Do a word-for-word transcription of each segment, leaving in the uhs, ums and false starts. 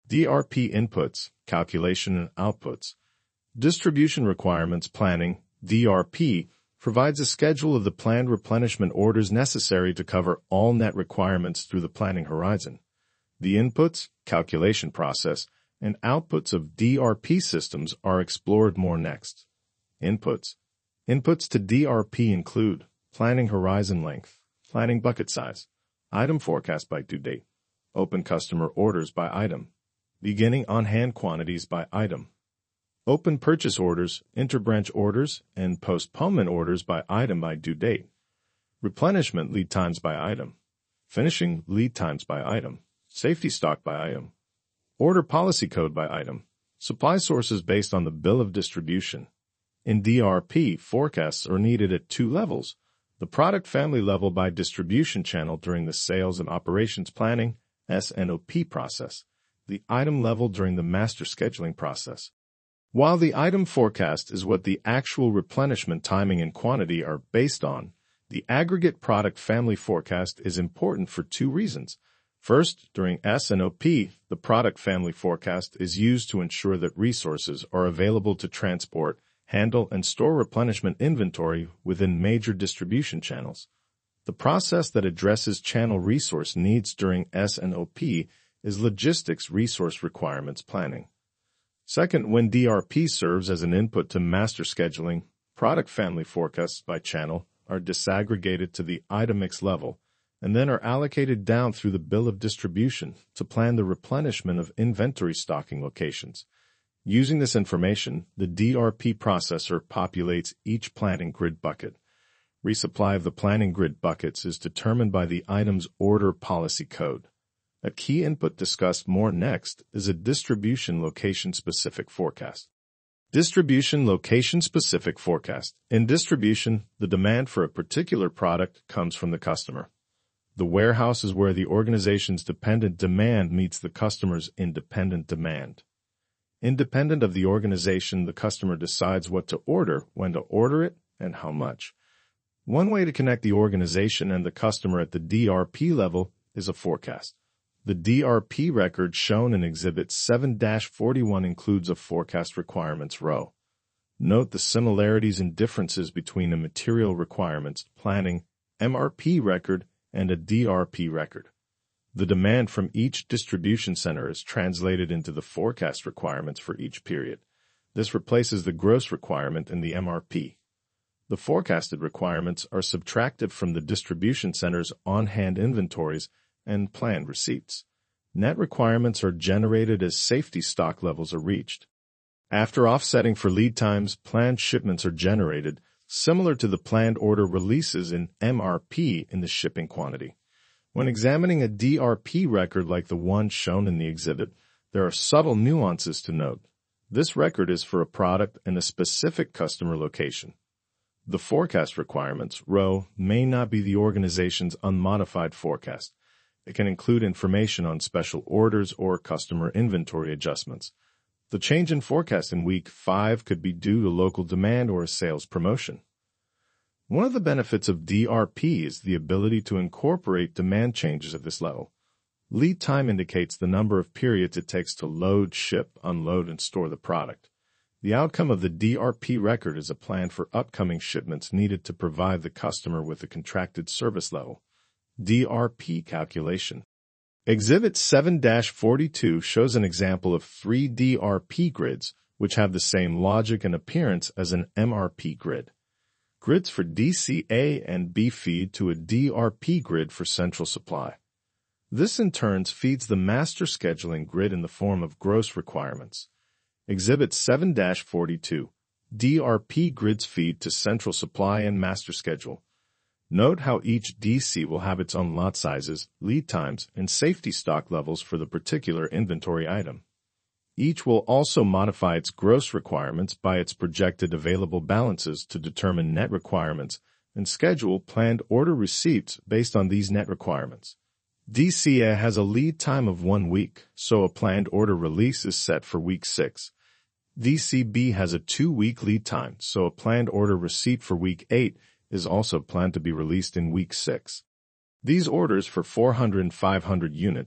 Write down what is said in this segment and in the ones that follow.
D R P inputs, calculation and outputs. Distribution requirements planning, D R P, provides a schedule of the planned replenishment orders necessary to cover all net requirements through the planning horizon. The inputs, calculation process, and outputs of D R P systems are explored more next. Inputs. Inputs to D R P include planning horizon length, planning bucket size, item forecast by due date, open customer orders by item, beginning on-hand quantities by item, open purchase orders, interbranch orders, and postponement orders by item by due date, replenishment lead times by item, finishing lead times by item, safety stock by item, order policy code by item, supply sources based on the bill of distribution. In D R P, forecasts are needed at two levels: the product family level by distribution channel during the sales and operations planning S N O P process, the item level during the master scheduling process. While the item forecast is what the actual replenishment timing and quantity are based on, the aggregate product family forecast is important for two reasons. First, during S N O P, the product family forecast is used to ensure that resources are available to transport, handle, and store replenishment inventory within major distribution channels. The process that addresses channel resource needs during S N O P is logistics resource requirements planning. Second, when D R P serves as an input to master scheduling, product family forecasts by channel are disaggregated to the item mix level and then are allocated down through the bill of distribution to plan the replenishment of inventory stocking locations. Using this information, the D R P processor populates each planning grid bucket. Resupply of the planning grid buckets is determined by the item's order policy code. A key input discussed more next is a distribution location-specific forecast. Distribution location-specific forecast. In distribution, the demand for a particular product comes from the customer. The warehouse is where the organization's dependent demand meets the customer's independent demand. Independent of the organization, the customer decides what to order, when to order it, and how much. One way to connect the organization and the customer at the D R P level is a forecast. The D R P record shown in Exhibit seven dash forty-one includes a forecast requirements row. Note the similarities and differences between a material requirements planning M R P record and a D R P record. The demand from each distribution center is translated into the forecast requirements for each period. This replaces the gross requirement in the M R P. The forecasted requirements are subtracted from the distribution center's on-hand inventories and planned receipts. Net requirements are generated as safety stock levels are reached. After offsetting for lead times, planned shipments are generated, similar to the planned order releases in M R P in the shipping quantity. When examining a D R P record like the one shown in the exhibit, there are subtle nuances to note. This record is for a product and a specific customer location. The forecast requirements row may not be the organization's unmodified forecast. It can include information on special orders or customer inventory adjustments. The change in forecast in week five could be due to local demand or a sales promotion. One of the benefits of D R P is the ability to incorporate demand changes at this level. Lead time indicates the number of periods it takes to load, ship, unload, and store the product. The outcome of the D R P record is a plan for upcoming shipments needed to provide the customer with a contracted service level. D R P calculation. Exhibit seven dash forty-two shows an example of three D R P grids, which have the same logic and appearance as an M R P grid. Grids for D C A and B feed to a D R P grid for central supply. This in turn feeds the master scheduling grid in the form of gross requirements. Exhibit seven dash forty-two. D R P grids feed to central supply and master schedule. Note how each D C will have its own lot sizes, lead times, and safety stock levels for the particular inventory item. Each will also modify its gross requirements by its projected available balances to determine net requirements and schedule planned order receipts based on these net requirements. D C A has a lead time of one week, so a planned order release is set for week six. D C B has a two-week lead time, so a planned order receipt for week eight is also planned to be released in week six. These orders for four hundred and five hundred units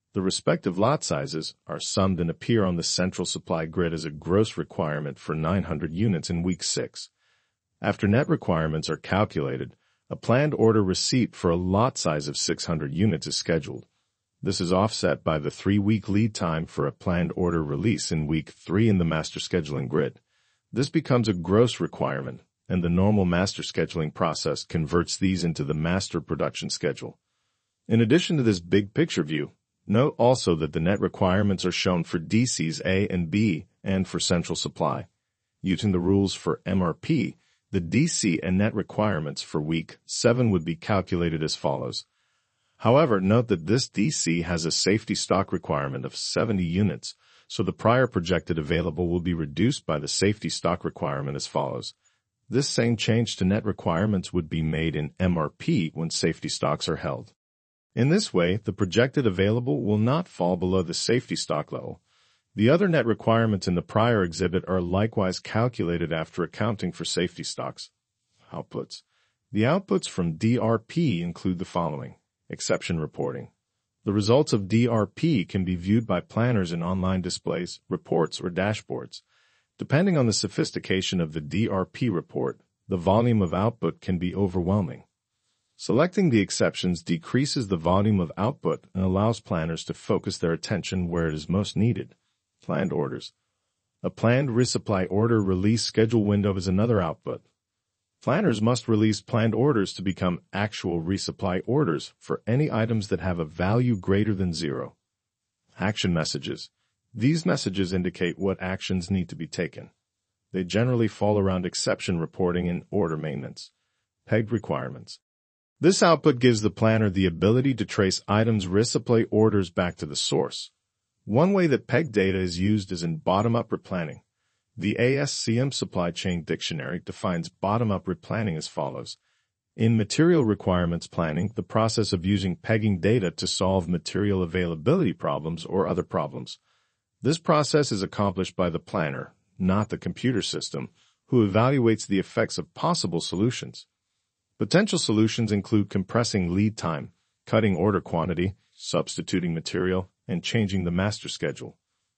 The respective lot sizes are summed and appear on the central supply grid as a gross requirement for nine hundred units in week six. After net requirements are calculated, a planned order receipt for a lot size of six hundred units is scheduled. This is offset by the three-week lead time for a planned order release in week three in the master scheduling grid. This becomes a gross requirement, and the normal master scheduling process converts these into the master production schedule. In addition to this big picture view, note also that the net requirements are shown for D Cs A and B and for central supply. Using the rules for M R P, the D C and net requirements for week seven would be calculated as follows. However, note that this D C has a safety stock requirement of seventy units, so the prior projected available will be reduced by the safety stock requirement as follows. This same change to net requirements would be made in M R P when safety stocks are held. In this way, the projected available will not fall below the safety stock level. The other net requirements in the prior exhibit are likewise calculated after accounting for safety stocks. Outputs. The outputs from D R P include the following. Exception reporting. The results of D R P can be viewed by planners in online displays, reports, or dashboards. Depending on the sophistication of the D R P report, the volume of output can be overwhelming. Selecting the exceptions decreases the volume of output and allows planners to focus their attention where it is most needed. Planned orders. A planned resupply order release schedule window is another output. Planners must release planned orders to become actual resupply orders for any items that have a value greater than zero. Action messages. These messages indicate what actions need to be taken. They generally fall around exception reporting and order maintenance. Pegged requirements. This output gives the planner the ability to trace items' resupply orders back to the source. One way that pegged data is used is in bottom-up replanning. The A S C M Supply Chain Dictionary defines bottom-up replanning as follows. In material requirements planning, the process of using pegging data to solve material availability problems or other problems. This process is accomplished by the planner, not the computer system, who evaluates the effects of possible solutions. Potential solutions include compressing lead time, cutting order quantity, substituting material, and changing the master schedule.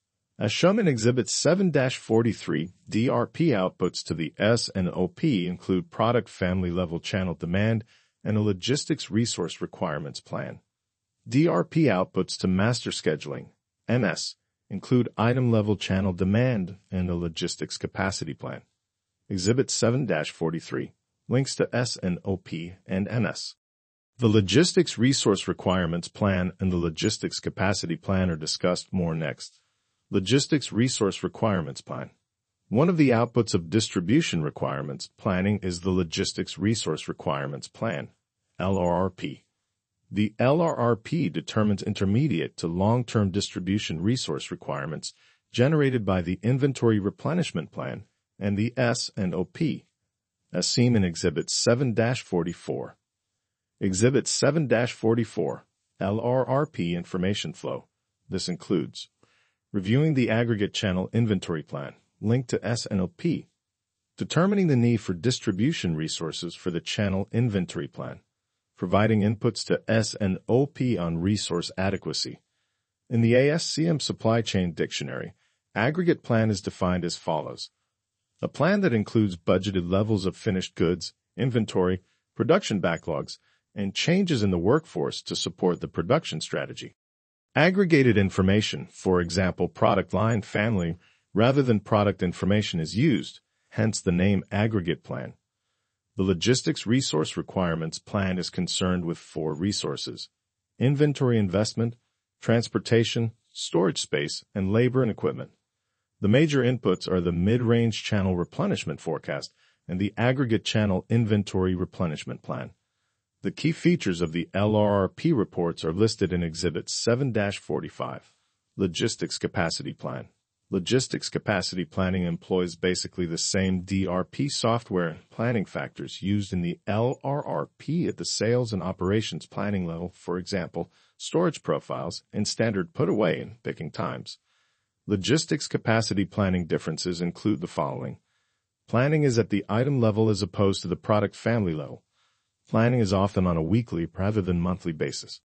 As shown in Exhibit seven dash forty-three, D R P outputs to the S and O P include product family level channel demand and a logistics resource requirements plan. D R P outputs to master scheduling, M S, include item level channel demand and a logistics capacity plan. Exhibit seven dash forty-three. Links to S and O P and M S. The Logistics Resource Requirements Plan and the Logistics Capacity Plan are discussed more next. Logistics Resource Requirements Plan. One of the outputs of Distribution Requirements Planning is the Logistics Resource Requirements Plan, L R R P. The L R R P determines intermediate to long-term distribution resource requirements generated by the Inventory Replenishment Plan and the S and O P. As seen in Exhibit seven dash forty-four. Exhibit seven dash forty-four, L R R P Information Flow. This includes reviewing the Aggregate Channel Inventory Plan, linked to S and O P, determining the need for distribution resources for the Channel Inventory Plan, providing inputs to S and O P on resource adequacy. In the A S C M Supply Chain Dictionary, Aggregate Plan is defined as follows. A plan that includes budgeted levels of finished goods, inventory, production backlogs, and changes in the workforce to support the production strategy. Aggregated information, for example product line family, rather than product information is used, hence the name Aggregate Plan. The Logistics Resource Requirements Plan is concerned with four resources: inventory investment, transportation, storage space, and labor and equipment. The major inputs are the Mid-Range Channel Replenishment Forecast and the Aggregate Channel Inventory Replenishment Plan. The key features of the L R R P reports are listed in Exhibit seven dash forty-five. Logistics Capacity Plan. Logistics capacity planning employs basically the same D R P software and planning factors used in the L R R P at the sales and operations planning level, for example, storage profiles and standard put-away and picking times. Logistics capacity planning differences include the following. Planning is at the item level as opposed to the product family level. Planning is often on a weekly rather than monthly basis.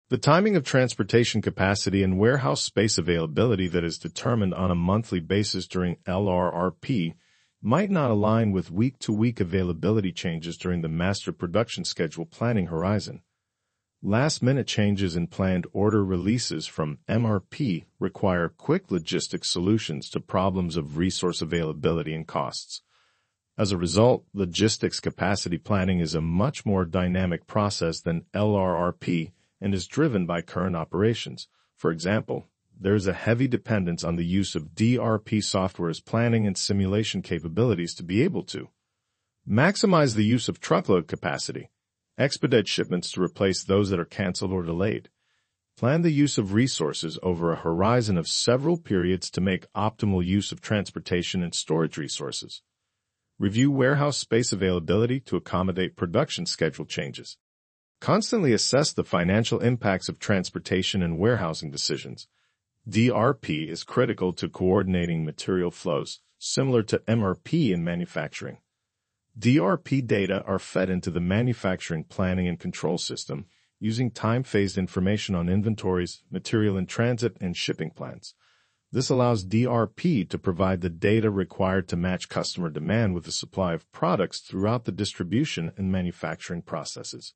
The timing of transportation capacity and warehouse space availability that is determined on a monthly basis during L R R P might not align with week-to-week availability changes during the master production schedule planning horizon. Last-minute changes in planned order releases from M R P require quick logistics solutions to problems of resource availability and costs. As a result, logistics capacity planning is a much more dynamic process than L R R P and is driven by current operations. For example, there is a heavy dependence on the use of D R P software's planning and simulation capabilities to be able to maximize the use of truckload capacity, expedite shipments to replace those that are canceled or delayed, plan the use of resources over a horizon of several periods to make optimal use of transportation and storage resources, review warehouse space availability to accommodate production schedule changes, constantly assess the financial impacts of transportation and warehousing decisions. D R P is critical to coordinating material flows, similar to M R P in manufacturing. D R P data are fed into the manufacturing planning and control system using time-phased information on inventories, material in transit, and shipping plans. This allows D R P to provide the data required to match customer demand with the supply of products throughout the distribution and manufacturing processes.